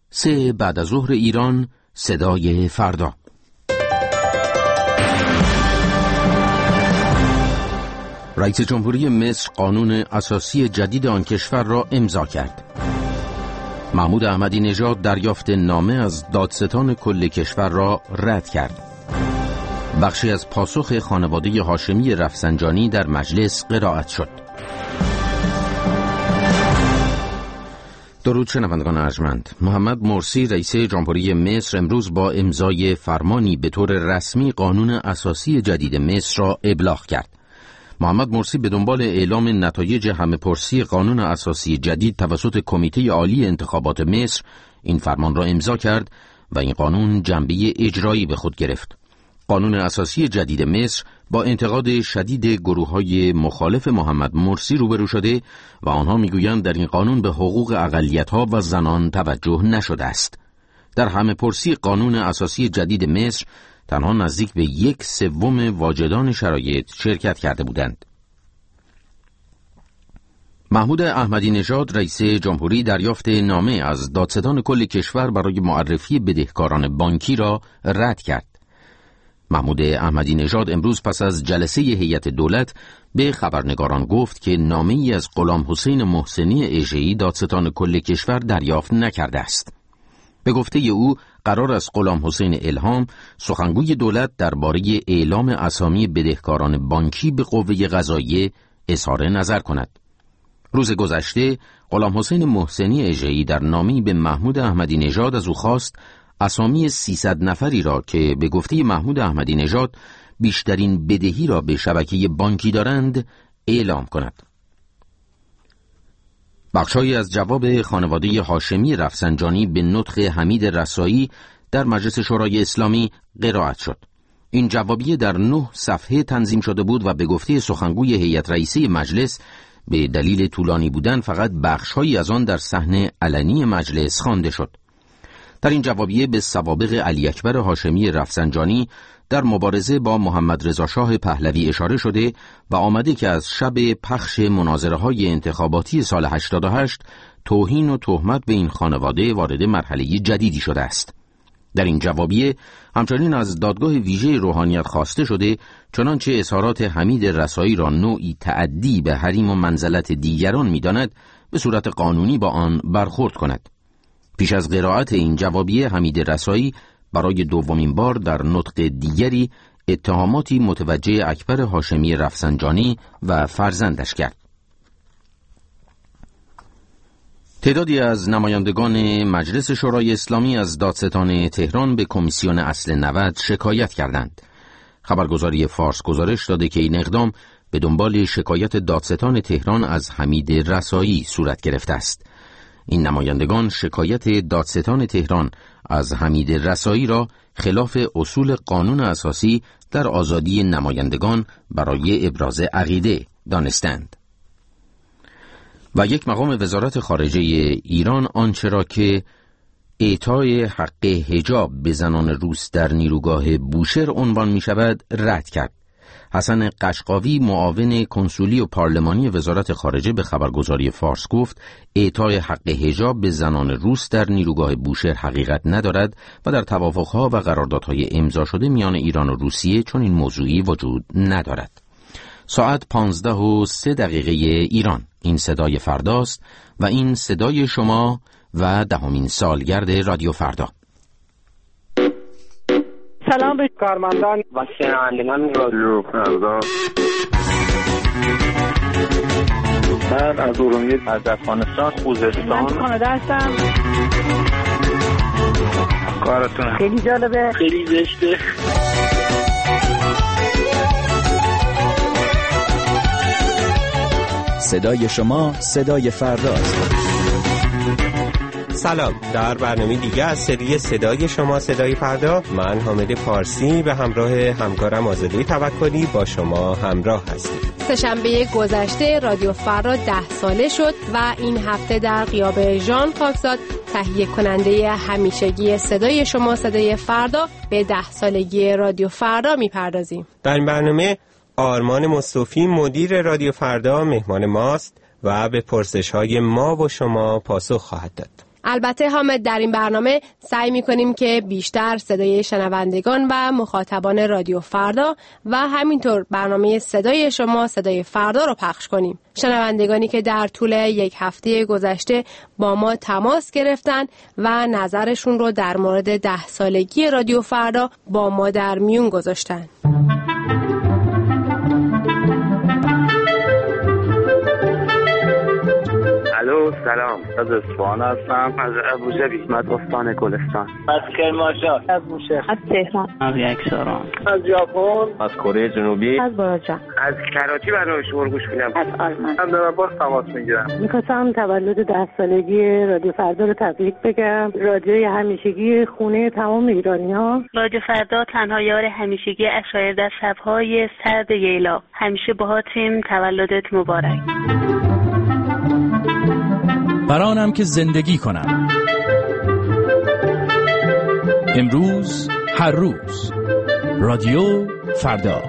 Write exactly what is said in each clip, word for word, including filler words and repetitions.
سه بعد از ظهر ایران، صدای فردا. رئیس جمهوری مصر قانون اساسی جدید آن کشور را امضا کرد. محمود احمدی نژاد دریافت نامه از دادستان کل کشور را رد کرد. بخشی از پاسخ خانواده هاشمی رفسنجانی در مجلس قرائت شد. درود شنوندگان ارجمند. محمد مرسی رئیس جمهوری مصر امروز با امضای فرمانی به طور رسمی قانون اساسی جدید مصر را ابلاغ کرد. محمد مرسی به دنبال اعلام نتایج همه‌پرسی قانون اساسی جدید توسط کمیته عالی انتخابات مصر این فرمان را امضا کرد و این قانون جنبه اجرایی به خود گرفت. قانون اساسی جدید مصر با انتقاد شدید گروه‌های مخالف محمد مرسی روبرو شده و آنها میگویند در این قانون به حقوق اقلیت‌ها و زنان توجه نشده است. در همه‌پرسی قانون اساسی جدید مصر تنها نزدیک به یک سوم واجدان شرایط شرکت کرده بودند. محمود احمدی نژاد رئیس جمهوری دریافت نامه از دادستان کل کشور برای معرفی بدهکاران بانکی را رد کرد. محمود احمدی نژاد امروز پس از جلسه هیئت دولت به خبرنگاران گفت که نامه‌ای از غلام حسین محسنی اژه‌ای دادستان کل کشور دریافت نکرده است. به گفته او قرار است غلام حسین الهام سخنگوی دولت درباره اعلام اسامی بدهکاران بانکی به قوه قضاییه اظهار نظر کند. روز گذشته غلام حسین محسنی اژه‌ای در نامه‌ای به محمود احمدی نژاد از او خواست اسامی سیصد نفری را که به گفته محمود احمدی نژاد بیشترین بدهی را به شبکه بانکی دارند اعلام کند. بخشایی از جواب خانواده هاشمی رفسنجانی به نطق حمید رسایی در مجلس شورای اسلامی قرائت شد. این جوابیه در نه صفحه تنظیم شده بود و به گفته سخنگوی هیئت رئیسه مجلس به دلیل طولانی بودن فقط بخشهایی از آن در صحن علنی مجلس خوانده شد. در این جوابیه به سوابق علی اکبر هاشمی رفسنجانی در مبارزه با محمد رضا شاه پهلوی اشاره شده و آمده که از شب پخش مناظره‌های انتخاباتی سال هشتاد و هشت توهین و تهمت به این خانواده وارد مرحله جدیدی شده است. در این جوابیه همچنین از دادگاه ویژه روحانیت خواسته شده چنانچه اظهارات حمید رسایی را نوعی تعدی به حریم و منزلت دیگران می‌داند به صورت قانونی با آن برخورد کند. پیش از قرائت این جوابیه حمید رسایی برای دومین بار در نطق دیگری اتهاماتی متوجه اکبر هاشمی رفسنجانی و فرزندش کرد. تعدادی از نمایندگان مجلس شورای اسلامی از دادستان تهران به کمیسیون اصل نود شکایت کردند. خبرگزاری فارس گزارش داده که این اقدام به دنبال شکایت دادستان تهران از حمید رسایی صورت گرفته است. این نمایندگان شکایت دادستان تهران از حمید رسایی را خلاف اصول قانون اساسی در آزادی نمایندگان برای ابراز عقیده دانستند. و یک مقام وزارت خارجه ایران آنچه را که اعطای حق حجاب به زنان روس در نیروگاه بوشهر عنوان می شود رد کرد. حسن قشقاوی معاون کنسولی و پارلمانی وزارت خارجه به خبرگزاری فارس گفت اعطای حق حجاب به زنان روس در نیروگاه بوشهر حقیقت ندارد و در توافقها و قراردادهای امضا شده میان ایران و روسیه چون این موضوعی وجود ندارد. ساعت پانزده و سه دقیقه ایران. این صدای فرداست و این صدای شما و دهمین سالگرد رادیو فردا. سلام به کارمندان و شنوندگان رادیو فردا. من از ارومیه از افغانستان خوزستان من کانادا هستم. کارتون خیلی جالبه، خیلی زشته. صدای شما صدای فرداست. سلام، در برنامه دیگه از سری صدای شما صدای فردا من حامد فارسی به همراه همکارم آزاده توکلی با شما همراه هستیم. سه‌شنبه گذشته رادیو فردا ده ساله شد و این هفته در غیاب ژان پاکزاد تهیه کننده همیشگی صدای شما صدای فردا به ده سالگی رادیو فردا میپردازیم. در این برنامه آرمان مصطفی مدیر رادیو فردا مهمان ماست و به پرسش‌های ما و شما پاسخ خواهد داد. البته حامد در این برنامه سعی می‌کنیم که بیشتر صدای شنوندگان و مخاطبان رادیو فردا و همینطور برنامه صدای شما صدای فردا رو پخش کنیم. شنوندگانی که در طول یک هفته گذشته با ما تماس گرفتن و نظرشون رو در مورد ده سالگی رادیو فردا با ما در میون گذاشتن. الو سلام، از اصفهان هستم، از ابوظبی، از استان گلستان، از کرمانشاه، از بوشهر، از تهران، از یکساران، از ژاپن، از کره جنوبی، از باراجان، از کراچی برای شما گوش میدم، از آلمان. من دارم باز تماس میگیرم. می‌خواستم تولد ده سالگی رادیو فردا رو تبریک بگم. رادیوی همیشگی خونه تمام ایرانی‌ها. رادیو فردا تنها یار همیشگی اشایر در شب‌های سرد ییلا. همیشه باهاتیم، تولدت مبارک. برانم که زندگی کنم، امروز هر روز، رادیو فردا.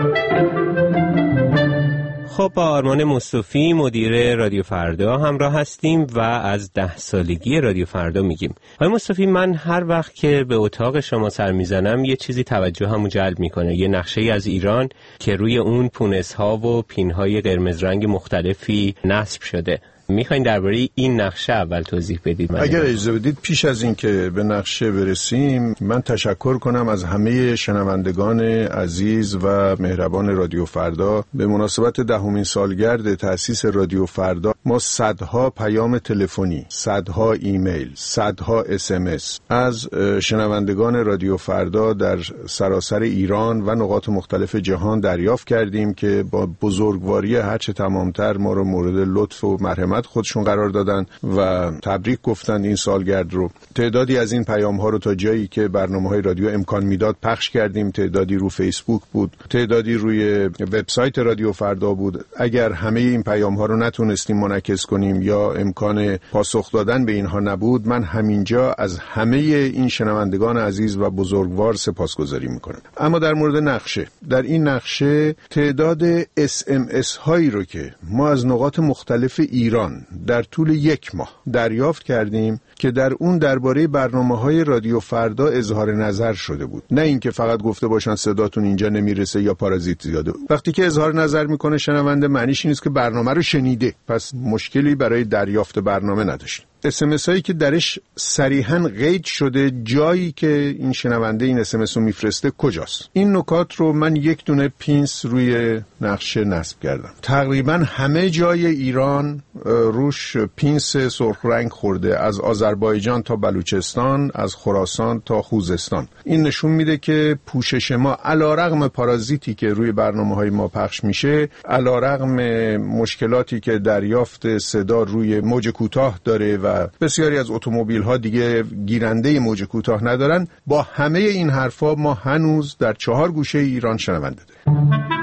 خب با آرمان مصطفی مدیر رادیو فردا همراه هستیم و از ده سالگی رادیو فردا میگیم. آقای مصطفی، من هر وقت که به اتاق شما سر میزنم یه چیزی توجهمو جلب میکنه، یه نقشه از ایران که روی اون پونس‌ها و پین‌های قرمز رنگ مختلفی نصب شده. میخواین درباره این نقشه اول توضیح بدید؟ اگر اجازه بدید پیش از این که به نقشه برسیم من تشکر کنم از همه شنوندگان عزیز و مهربان رادیو فردا. به مناسبت دهمین سالگرد تأسیس رادیو فردا ما صدها پیام تلفنی، صدها ایمیل، صدها اس ام اس از شنوندگان رادیو فردا در سراسر ایران و نقاط مختلف جهان دریافت کردیم که با بزرگواری هرچه تمامتر ما رو مورد لطف و مرحمت خودشون قرار دادن و تبریک گفتن این سالگرد رو. تعدادی از این پیام ها رو تا جایی که برنامه‌های رادیو امکان میداد پخش کردیم، تعدادی رو فیسبوک بود، تعدادی روی وبسایت رادیو فردا بود. اگر همه این پیام ها رو نتونستیم منعکس کنیم یا امکان پاسخ دادن به اینها نبود، من همینجا از همه این شنوندگان عزیز و بزرگوار سپاسگزاری میکنم. اما در مورد نقشه، در این نقشه تعداد اس ام اس هایی رو که ما از نقاط مختلف ایران در طول یک ماه دریافت کردیم که در اون درباره برنامه‌های رادیو فردا اظهار نظر شده بود، نه اینکه فقط گفته باشن صداتون اینجا نمیرسه یا پارازیت زیاده. وقتی که اظهار نظر میکنه شنونده، معنیش این است که برنامه رو شنیده، پس مشکلی برای دریافت برنامه نداشت. اس ام اس هایی که درش صریحاً قید شده جایی که این شنونده این اس ام اس رو میفرسته کجاست. این نکات رو من یک دونه پینس روی نقشه نصب کردم. تقریباً همه جای ایران روش پینس سرخ رنگ خورده، از آذربایجان تا بلوچستان، از خراسان تا خوزستان. این نشون میده که پوشش ما علیرغم پارازیتی که روی برنامه‌های ما پخش میشه، علیرغم مشکلاتی که دریافت صدا روی موج کوتاه داره و بسیاری از اتومبیل‌ها دیگه گیرنده موج کوتاه ندارن، با همه این حرفا ما هنوز در چهار گوشه ایران شنونده داریم.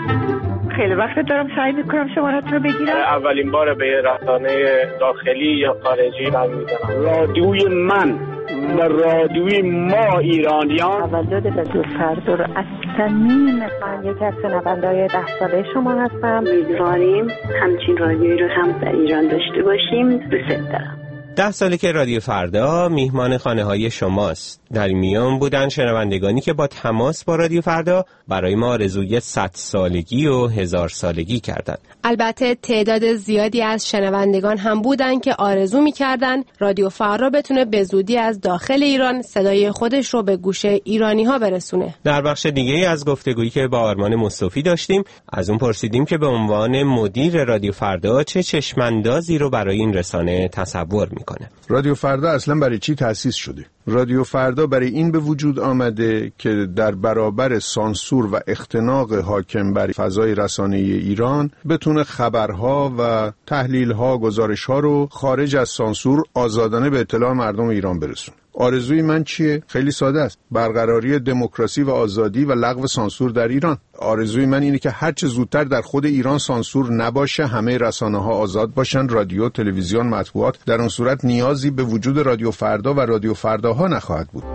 خیلی وقت دارم سعی میکنم شماره‌تون رو بگیرم. اولین بار به رسانه داخلی یا خارجی زنگ میزنم. رادیوی من و رادیوی ما ایرانیان تولد رادیو فردا رو از صمیم من یکی از شنونده‌های ده ساله شما هستم. امیدواریم همچین رادیویی رو هم در ایران داشته باشیم. دوست دارم. ده ساله که رادیو فردا میهمان خانه های شماست. در میان بودن شنوندگانی که با تماس با رادیو فردا برای ما آرزوی صد سالگی و هزار سالگی کردند. البته تعداد زیادی از شنوندگان هم بودن که آرزو می‌کردن رادیو فردا بتونه به زودی از داخل ایران صدای خودش رو به گوش ایرانی‌ها برسونه. در بخش دیگه از گفتگویی که با آرمان مصطفی داشتیم، از اون پرسیدیم که به عنوان مدیر رادیو فردا چه چشماندازی رو برای این رسانه تصور می‌کنه. رادیو فردا اصلا برای چی تأسیس شده؟ رادیو فردا برای این به وجود آمده که در برابر سانسور و اختناق حاکم بر فضای رسانه‌ای ایران بتونه خبرها و تحلیل‌ها، گزارش‌ها رو خارج از سانسور آزادانه به اطلاع مردم ایران برسونه. آرزوی من چیه؟ خیلی ساده است. برقراری دموکراسی و آزادی و لغو سانسور در ایران. آرزوی من اینه که هر چه زودتر در خود ایران سانسور نباشه، همه رسانه‌ها آزاد باشن، رادیو، تلویزیون، مطبوعات. در اون صورت نیازی به وجود رادیو فردا و رادیو فرداها نخواهد بود.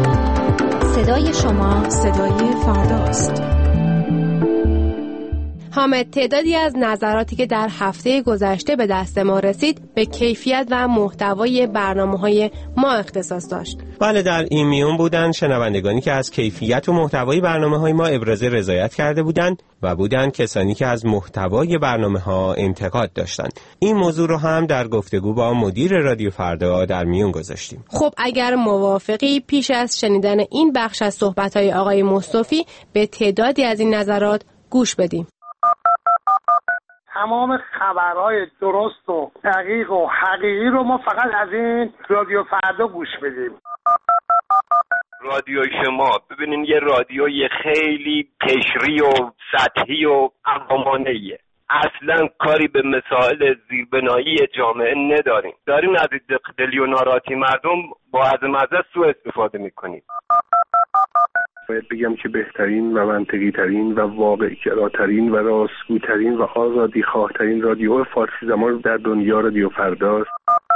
صدای شما صدای فرداست. حامد، تعدادی از نظراتی که در هفته گذشته به دست ما رسید به کیفیت و محتوای برنامه‌های ما اختصاص داشت. بله، در این میون بودن شنوندگانی که از کیفیت و محتوای برنامه‌های ما ابراز رضایت کرده بودند و بودن کسانی که از محتوای برنامه‌ها انتقاد داشتند. این موضوع رو هم در گفتگو با مدیر رادیو فردا در میون گذاشتیم. خب اگر موافقی پیش از شنیدن این بخش از صحبت‌های آقای مصطفی به تعدادی از این نظرات گوش بدیم. تمام خبرهای درست و دقیق و حقیقی رو ما فقط از این رادیو فردا گوش بدیم. رادیو شما ببینین یه رادیوی خیلی قشری و سطحی و عوامانه‌ایه. اصلا کاری به مسائل زیربنایی جامعه نداریم. دارین از دلی و ناراحتی مردم با عزم ازت سوء استفاده میکنید. باید بگم که بهترین و منطقی ترین و واقعی گراترین و راستگوترین و آزادی خواهترین رادیو فارسی زمان در دنیا رادیو فرداست.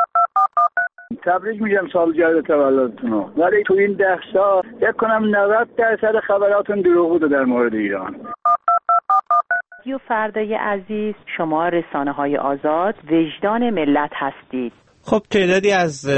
تبریک میگم سالگرد تولدتون رو، ولی تو این ده سال فکر کنم نود درصد خبراتون دروغ بوده در مورد ایران. رادیو فردای عزیز، شما رسانه‌های آزاد وجدان ملت هستید. خب تعدادی از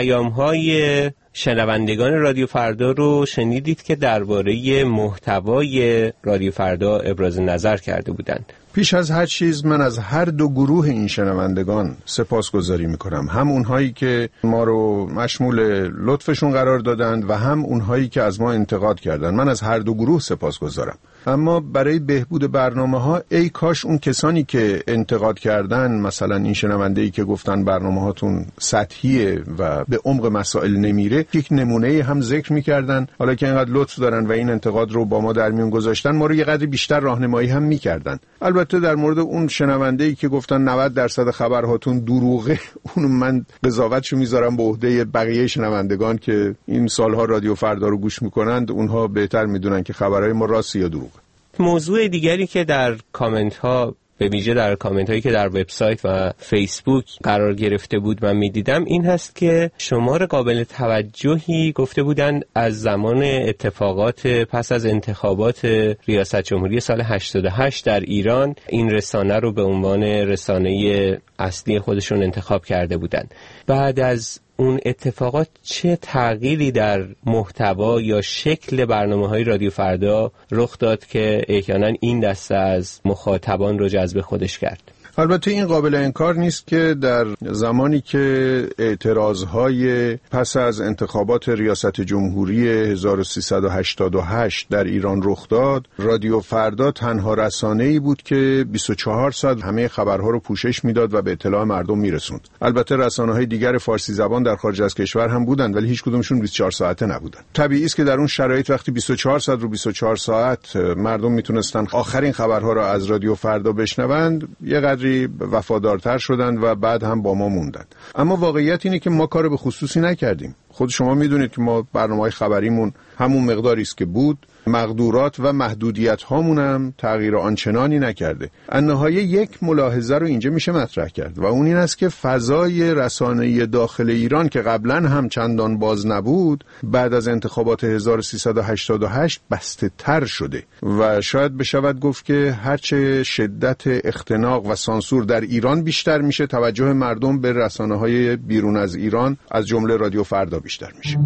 پیام‌های شنوندگان رادیو فردا رو شنیدید که درباره محتوای رادیو فردا ابراز نظر کرده بودند. پیش از هر چیز من از هر دو گروه این شنوندگان سپاسگزاری میکنم، هم اونهایی که ما رو مشمول لطفشون قرار دادند و هم اونهایی که از ما انتقاد کردند. من از هر دو گروه سپاسگزارم. اما برای بهبود برنامه ها ای کاش اون کسانی که انتقاد کردن، مثلا این شنونده‌ای که گفتن برنامه هاتون سطحیه و به عمق مسائل نمیره، یک نمونه هم ذکر میکردن. حالا که اینقدر لطف دارن و این انتقاد رو با ما در میون گذاشتن، ما رو یه قدر بیشتر راهنمایی هم میکردن. البته در مورد اون شنونده‌ای که گفتن نود درصد خبرهاتون دروغه، اون من قضاوتشو میذارم به عهده بقیه شنوندگان که این سالها رادیو فردا رو گوش میکنند. اونها بهتر میدونن که خبرهای ما راستی یا دروغه. موضوع دیگری که در کامنت ها، به ویژه در کامنت هایی که در وبسایت و فیسبوک قرار گرفته بود من میدیدم، این هست که شمار قابل توجهی گفته بودند از زمان اتفاقات پس از انتخابات ریاست جمهوری سال هشتاد و هشت در ایران این رسانه رو به عنوان رسانه اصلی خودشون انتخاب کرده بودند. بعد از اون اتفاقات چه تغییری در محتوا یا شکل برنامه‌های رادیو فردا رخ داد که احیانا این دسته از مخاطبان رو جذب خودش کرد؟ البته این قابل انکار نیست که در زمانی که اعتراضهای پس از انتخابات ریاست جمهوری هزار و سیصد و هشتاد و هشت در ایران رخ داد، رادیو فردا تنها رسانه‌ای بود که بیست و چهار ساعت همه خبرها رو پوشش میداد و به اطلاع مردم میرسوند. البته رسانه‌های دیگر فارسی زبان در خارج از کشور هم بودند، ولی هیچ کدومشون بیست و چهار ساعته نبودند. طبیعی است که در اون شرایط وقتی بیست و چهار ساعت رو بیست و چهار ساعت مردم میتونستن آخرین خبرها رو از رادیو فردا بشنوند، یه قدری وفادارتر شدند و بعد هم با ما موندند. اما واقعیت اینه که ما کار به خصوصی نکردیم. خود شما میدونید که ما برنامه‌های خبریمون همون مقداری است که بود، مقدورات و محدودیت هامون هم تغییر آنچنانی نکرده. النهایه یک ملاحظه رو اینجا میشه مطرح کرد و اون این است که فضای رسانه‌ای داخل ایران که قبلا هم چندان باز نبود، بعد از انتخابات هزار و سیصد و هشتاد و هشت بسته تر شده و شاید بشود گفت که هرچه شدت اختناق و سانسور در ایران بیشتر میشه، توجه مردم به رسانه‌های بیرون از ایران از جمله رادیو فردا بیشتر میشه.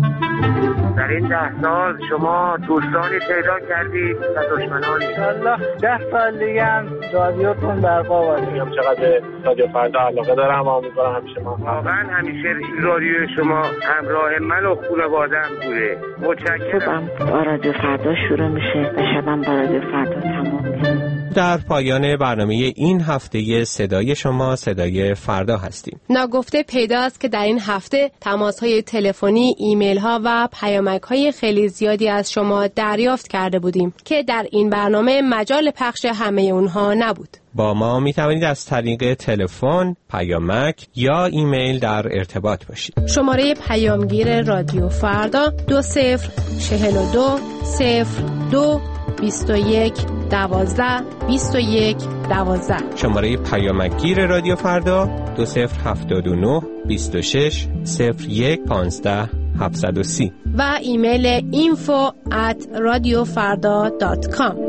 در این ده سال شما دوستانی پیدا کردید و دشمنانی. انشالله ده سال دیگه هم رادیوتون برپا باشه. چقدر رادیو فردا علاقه دارم و امیدوارم همیشه ما واقعا همیشه رادیو شما همراه من و خانواده‌ام بوده. متشکرم. با رادیو فردا شروع میشه و شبم با رادیو فردا تمام میشه. در پایان برنامه این هفته صدای شما صدای فردا هستیم. ناگفته پیداست که در این هفته تماس‌های تلفنی، ایمیل‌ها و پیامک‌های خیلی زیادی از شما دریافت کرده بودیم که در این برنامه مجال پخش همه اونها نبود. با ما می توانید از طریق تلفن، پیامک یا ایمیل در ارتباط باشید. شماره پیامگیر رادیو فردا دو صفر چهل و دو صفر دو بیست و یک دوازده بیست و یک دوازده. شماره پیامگیر رادیو فردا دو صفر هفتاد و نه بیست و شش صفر یک پانزده هفتصد و سی و ایمیل اینفو ات رادیو فردا دات کام.